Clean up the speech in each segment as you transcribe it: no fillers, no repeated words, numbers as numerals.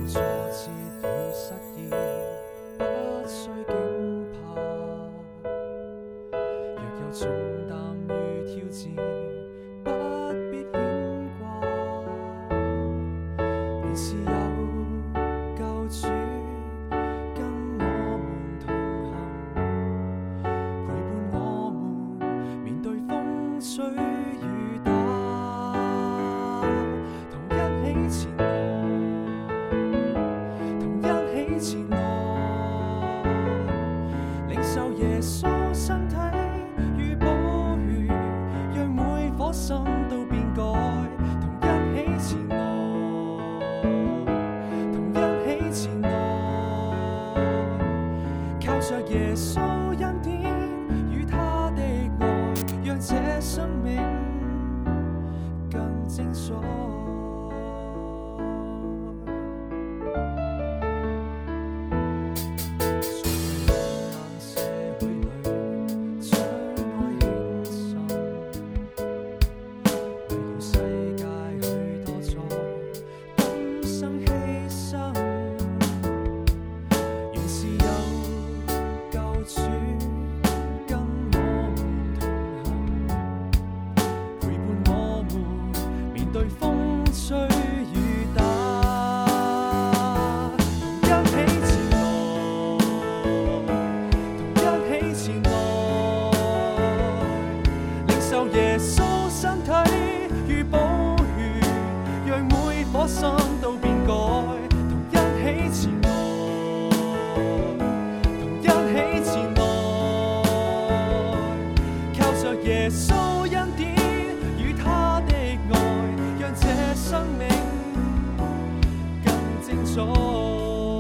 挫折與失意，不需驚怕。若有重擔與挑戰，不必牽掛。原是有救主跟我們同行，陪伴我們面對風吹雨打，同一起前前來，領受耶穌身體與寶血，讓每顆心都變改。同一起前來，同一起前來，靠着耶穌恩典與他的愛，讓這生命更精彩。耶穌身體與寶血，讓每顆心都變改。同一起前來，同一起前來，靠着耶穌恩典與他的愛，讓這生命更精彩。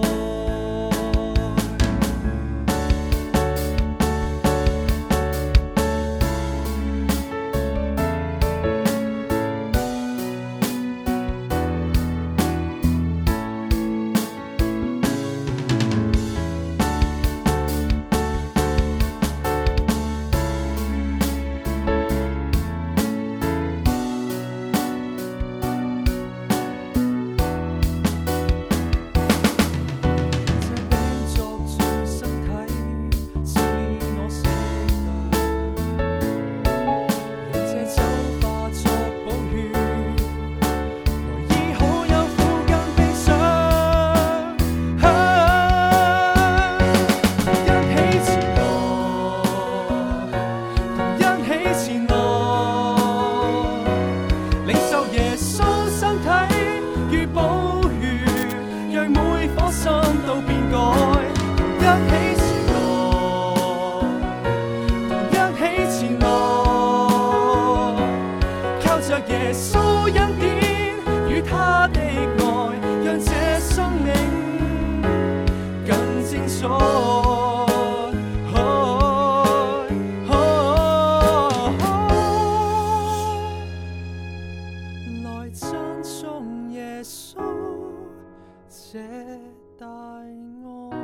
耶穌恩典與他的愛，讓這生命更精彩。來讚頌耶穌這大愛。